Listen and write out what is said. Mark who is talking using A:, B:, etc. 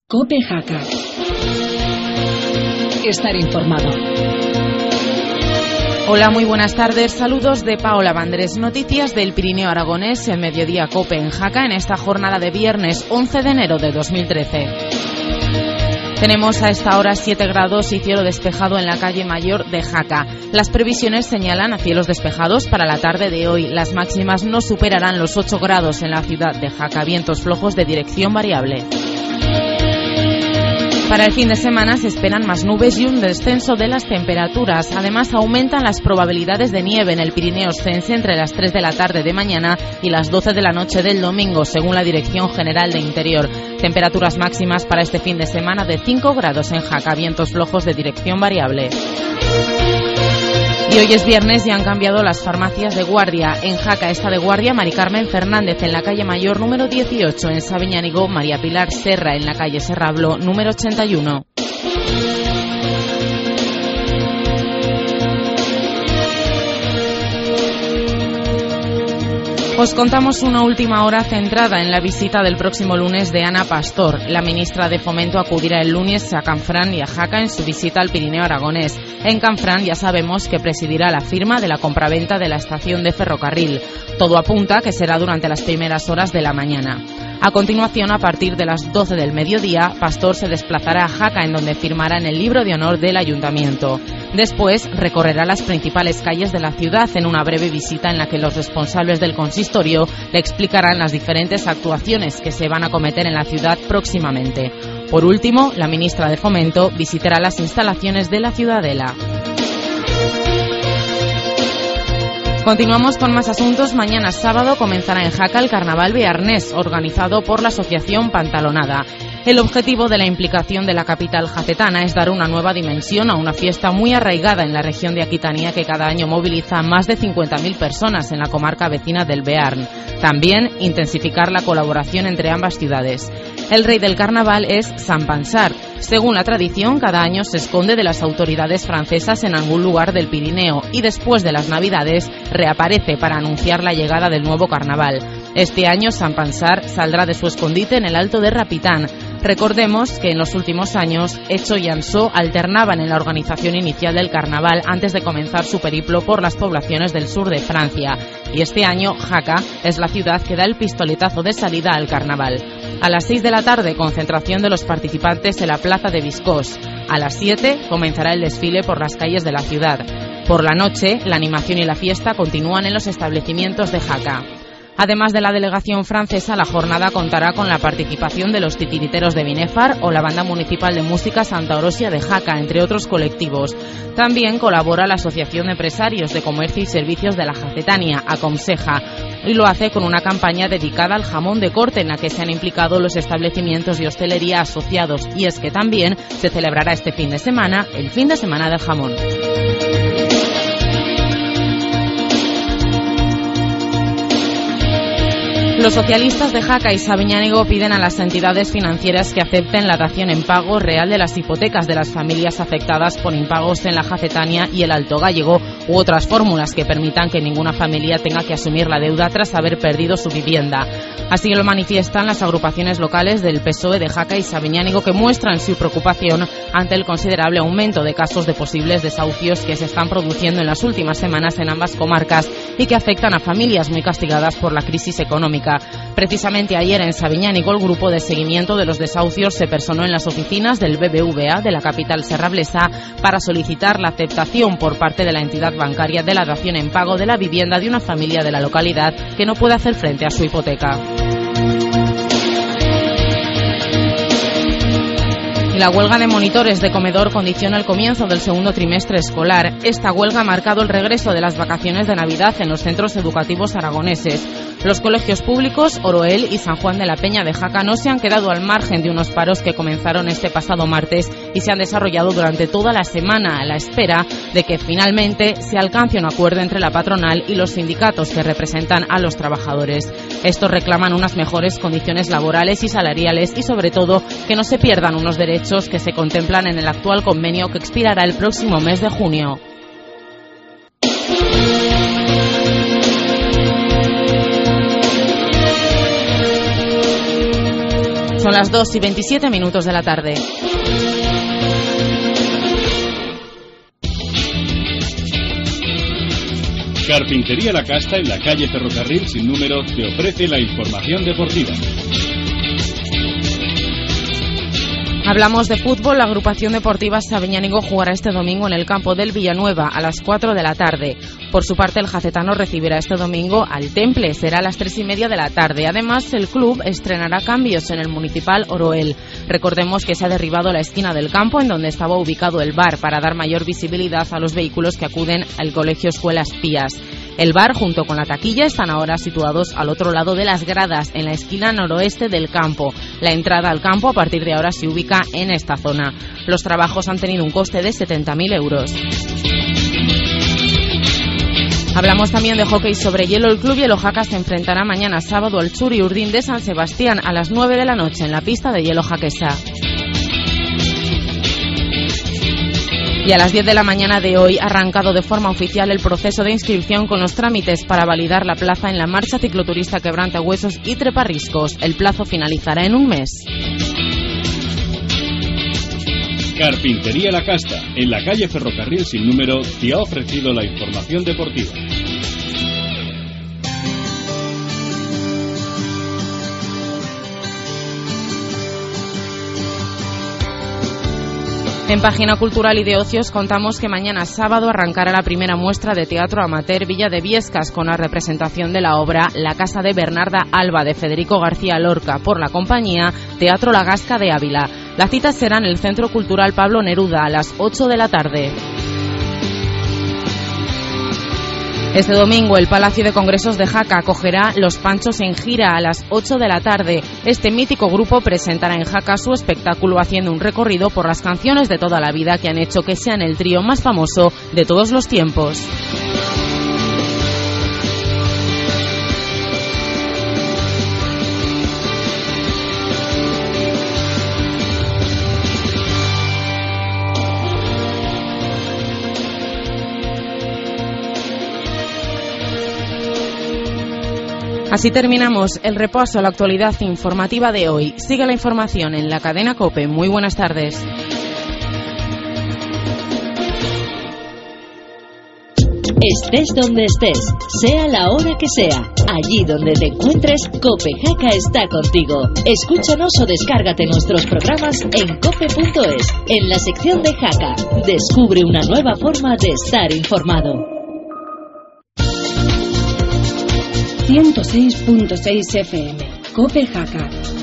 A: COPE Jaca. Estar informado.
B: Hola, muy buenas tardes. Saludos de Paola Vandrés. Noticias del Pirineo Aragonés en Mediodía COPE en Jaca en esta jornada de viernes 11 de enero de 2013. Tenemos a esta hora 7 grados y cielo despejado en la calle Mayor de Jaca. Las previsiones señalan a cielos despejados para la tarde de hoy. Las máximas no superarán los 8 grados en la ciudad de Jaca. Vientos flojos de dirección variable. Para el fin de semana se esperan más nubes y un descenso de las temperaturas. Además, aumentan las probabilidades de nieve en el Pirineo Oscense entre las 3 de la tarde de mañana y las 12 de la noche del domingo, según la Dirección General de Interior. Temperaturas máximas para este fin de semana de 5 grados en Jaca, vientos flojos de dirección variable. Y hoy es viernes y han cambiado las farmacias de guardia. En Jaca está de guardia Mari Carmen Fernández en la calle Mayor número 18, en Sabiñánigo María Pilar Serra en la calle Serrablo número 81. Os contamos una última hora centrada en la visita del próximo lunes de Ana Pastor. La ministra de Fomento acudirá el lunes a Canfrán y a Jaca en su visita al Pirineo Aragonés. En Canfrán ya sabemos que presidirá la firma de la compraventa de la estación de ferrocarril. Todo apunta que será durante las primeras horas de la mañana. A continuación, a partir de las 12 del mediodía, Pastor se desplazará a Jaca, en donde firmará en el libro de honor del ayuntamiento. Después, recorrerá las principales calles de la ciudad en una breve visita en la que los responsables del consistorio le explicarán las diferentes actuaciones que se van a cometer en la ciudad próximamente. Por último, la ministra de Fomento visitará las instalaciones de la Ciudadela. Continuamos con más asuntos. Mañana sábado comenzará en Jaca el Carnaval Bearnés, organizado por la Asociación Pantalonada. El objetivo de la implicación de la capital jacetana es dar una nueva dimensión a una fiesta muy arraigada en la región de Aquitania que cada año moviliza a más de 50.000 personas en la comarca vecina del Bearn. También intensificar la colaboración entre ambas ciudades. El rey del carnaval es Sant Pansar. Según la tradición, cada año se esconde de las autoridades francesas en algún lugar del Pirineo y después de las Navidades reaparece para anunciar la llegada del nuevo carnaval. Este año Sant Pansar saldrá de su escondite en el Alto de Rapitán. Recordemos que en los últimos años Echo y Ansó alternaban en la organización inicial del carnaval antes de comenzar su periplo por las poblaciones del sur de Francia. Y este año Jaca es la ciudad que da el pistoletazo de salida al carnaval. A las 6 de la tarde, concentración de los participantes en la plaza de Viscós. A las 7 comenzará el desfile por las calles de la ciudad. Por la noche, la animación y la fiesta continúan en los establecimientos de Jaca. Además de la delegación francesa, la jornada contará con la participación de los titiriteros de Binefar o la Banda Municipal de Música Santa Orosia de Jaca, entre otros colectivos. También colabora la Asociación de Empresarios de Comercio y Servicios de la Jacetania, ACOMSEJA, y lo hace con una campaña dedicada al jamón de corte en la que se han implicado los establecimientos de hostelería asociados. Y es que también se celebrará este fin de semana el fin de semana del jamón. Los socialistas de Jaca y Sabiñánigo piden a las entidades financieras que acepten la dación en pago real de las hipotecas de las familias afectadas por impagos en la Jacetania y el Alto Gállego u otras fórmulas que permitan que ninguna familia tenga que asumir la deuda tras haber perdido su vivienda. Así lo manifiestan las agrupaciones locales del PSOE de Jaca y Sabiñánigo, que muestran su preocupación ante el considerable aumento de casos de posibles desahucios que se están produciendo en las últimas semanas en ambas comarcas y que afectan a familias muy castigadas por la crisis económica. Precisamente ayer en Sabiñánigo el grupo de seguimiento de los desahucios se personó en las oficinas del BBVA de la capital serrablesa para solicitar la aceptación por parte de la entidad bancaria de la dación en pago de la vivienda de una familia de la localidad que no puede hacer frente a su hipoteca. Y la huelga de monitores de comedor condiciona el comienzo del segundo trimestre escolar. Esta huelga ha marcado el regreso de las vacaciones de Navidad en los centros educativos aragoneses. Los colegios públicos Oroel y San Juan de la Peña de Jaca no se han quedado al margen de unos paros que comenzaron este pasado martes y se han desarrollado durante toda la semana a la espera de que finalmente se alcance un acuerdo entre la patronal y los sindicatos que representan a los trabajadores. Estos reclaman unas mejores condiciones laborales y salariales y sobre todo que no se pierdan unos derechos que se contemplan en el actual convenio que expirará el próximo mes de junio. Son las 2:27 de la tarde.
A: Carpintería La Casta, en la calle Ferrocarril sin número, te ofrece la información deportiva.
B: Hablamos de fútbol. La agrupación deportiva Sabiñánigo jugará este domingo en el campo del Villanueva a las 4 de la tarde. Por su parte, el jacetano recibirá este domingo al Temple. Será a las 3:30 de la tarde. Además, el club estrenará cambios en el municipal Oroel. Recordemos que se ha derribado la esquina del campo en donde estaba ubicado el bar para dar mayor visibilidad a los vehículos que acuden al colegio Escuelas Pías. El bar, junto con la taquilla, están ahora situados al otro lado de las gradas, en la esquina noroeste del campo. La entrada al campo, a partir de ahora, se ubica en esta zona. Los trabajos han tenido un coste de 70.000 euros. Hablamos también de hockey sobre hielo. El club Hielo Jaca se enfrentará mañana sábado al Churi Urdín de San Sebastián a las 9 de la noche en la pista de hielo jaquesa. Y a las 10 de la mañana de hoy ha arrancado de forma oficial el proceso de inscripción con los trámites para validar la plaza en la marcha cicloturista Quebrantahuesos y Treparriscos. El plazo finalizará en un mes.
A: Carpintería La Casta, en la calle Ferrocarril sin número, te ha ofrecido la información deportiva.
B: En Página Cultural y de Ocios contamos que mañana sábado arrancará la primera muestra de teatro amateur Villa de Viescas con la representación de la obra La casa de Bernarda Alba de Federico García Lorca por la compañía Teatro La Gasca de Ávila. La cita será en el Centro Cultural Pablo Neruda a las 8 de la tarde. Este domingo el Palacio de Congresos de Jaca acogerá Los Panchos en gira a las 8 de la tarde. Este mítico grupo presentará en Jaca su espectáculo haciendo un recorrido por las canciones de toda la vida que han hecho que sean el trío más famoso de todos los tiempos. Así terminamos el repaso a la actualidad informativa de hoy. Sigue la información en la cadena COPE. Muy buenas tardes.
C: Estés donde estés, sea la hora que sea, allí donde te encuentres, COPE Jaca está contigo. Escúchanos o descárgate nuestros programas en cope.es, en la sección de Jaca. Descubre una nueva forma de estar informado.
D: 106.6 FM, COPE Jaca.